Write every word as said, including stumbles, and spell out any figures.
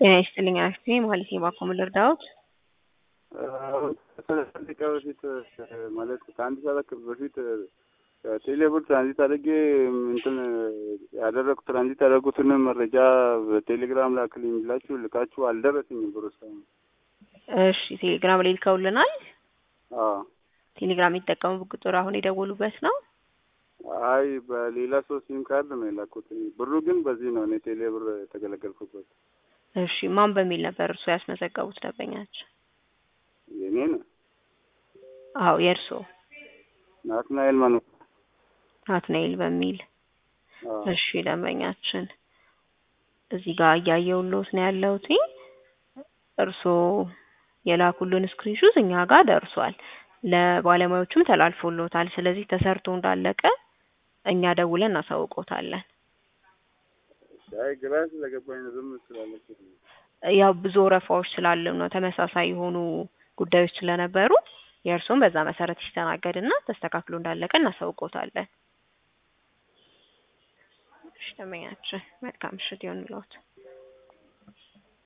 ጤና ይስጥልኝ አክስቴ ማለት የባኮም ልርዳዎት? ከሰላሳ በፊት ማለት ከአንድ ሰዓት በፊት ቴሌብር ትራንዚት አድርጌ እንትን ያደረኩት ትራንዚት ያደረጉትን መረጃ በቴሌግራም ላክልኝ ብላችሁ ልካችሁ አልደረሰኝም ብሩ እስካሁን። እሺ ቴሌግራም ላይ ልከውልናል። አዎ ቴሌግራም የሚጠቀሙበት ቁጥር አሁን የደወሉበት ነው? አይ በሌላ ሰው ሲም ካርድ ነው የላኩት። ብሩ ግን በዚህ ነው እኔ ቴሌብር ተገለገልኩበት። እሺ ማን በሚል ነበር እርሶ ያስመዘገቡት ደንበኛችን? የኔ ነው። አዎ የእርሶ? ናትናኤል ማኑ ናትናኤል በሚል። አዎ እሺ ደንበኛችን እዚህ ጋር እያየሁልዎት ነው ያለሁት። እርሶ የላኩልን ስክሪንሾት እኛ ጋር ደርሷል። ለባለሙያዎቹም ተላልፎልዎታል። ስለዚህ ተሰርቶ እንዳለቀ እኛ ደውለን እናሳውቅዎታለን። አይ ግራ ስለገባኝ ነው ዝም ስላለች። ያው ብዙ ወረፋዎች ስላሉ ነው ተመሳሳይ የሆኑ ጉዳዮች ስለነበሩ የእርሶም በዛ መሰረት ይስተናገድና ተስተካክሎ እንዳለቀ እናሳውቅዎታለን። እሺ ደንበኛችን መልካም ምሽት ይሁንልዎት።